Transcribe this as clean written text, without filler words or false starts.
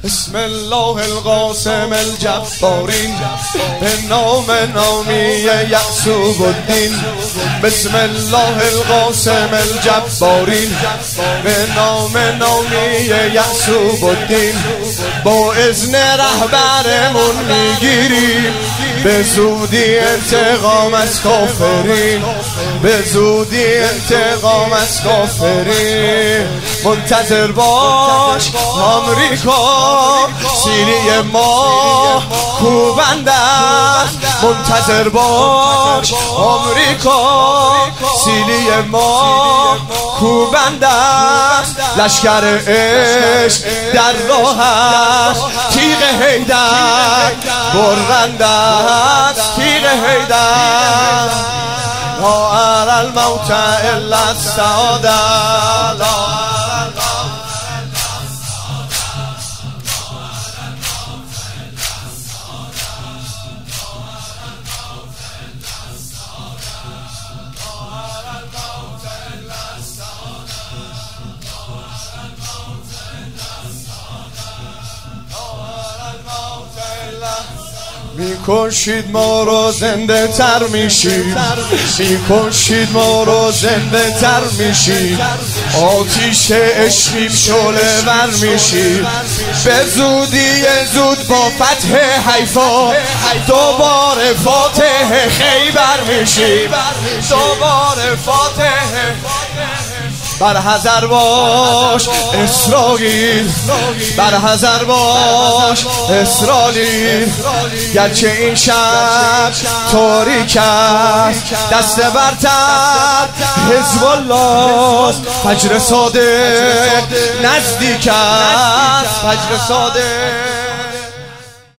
بسم الله القاسم الجبارین، به نام نامی یعصوب الدین. بسم الله القاسم الجبارین، به نام نامی یعصوب الدین. با اذن رهبرمون میگیریم به زودی انتقام از کافرین، به زودی انتقام از کافرین. منتظر باش آمریکا، سیلی ما کوبنده است. منتظر باش آمریکا، سیلی ما کوبنده است. لشکر عشق در راه است، تیغ حیدر برنده است، تیغ حیدر. لا ارى الموت الا السعاده. میکشید ما رو زنده تر میشیم، میکشید ما رو زنده تر میشیم. آتیش عشقیم شعله ور میشیم. به زودی زود با فتح حیفا دوباره فاتح خیبر میشیم، دوباره فاتح. برحذر باش اسرائیل، برحذر باش اسرائیل. گرچه این شب تاریک است، دست برتر حزب الله. فجر صادق نزدیک است، فجر صادق